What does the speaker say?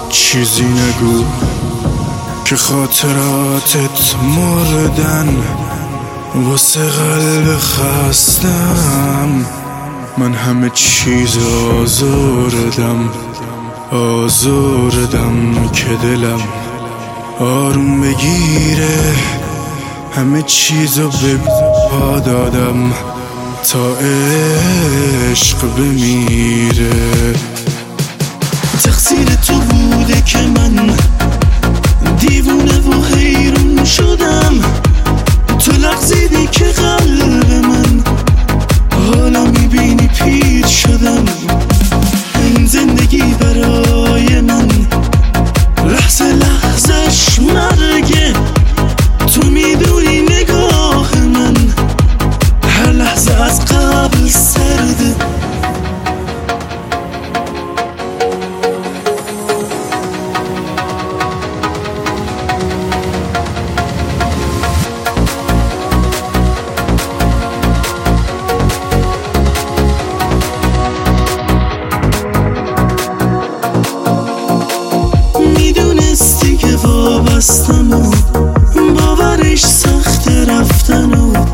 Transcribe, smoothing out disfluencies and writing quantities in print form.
چیزی نگو که خاطراتت مردن واسه قلب خستم. من همه چیز آزردم که دلم آروم بگیره. همه چیزو به پا دادم تا عشق بمیره. تقصیر تو بوده که من دیوونه و حیرون شدم. تو لغزیدی که قلب من حالا میبینی پیر شدم. این زندگی برای من لحظه لحظش مرگه. تو میدونی نگاه من هر لحظه از قبل سرده. میدونستی که وابستم و باورش سخت رفتن و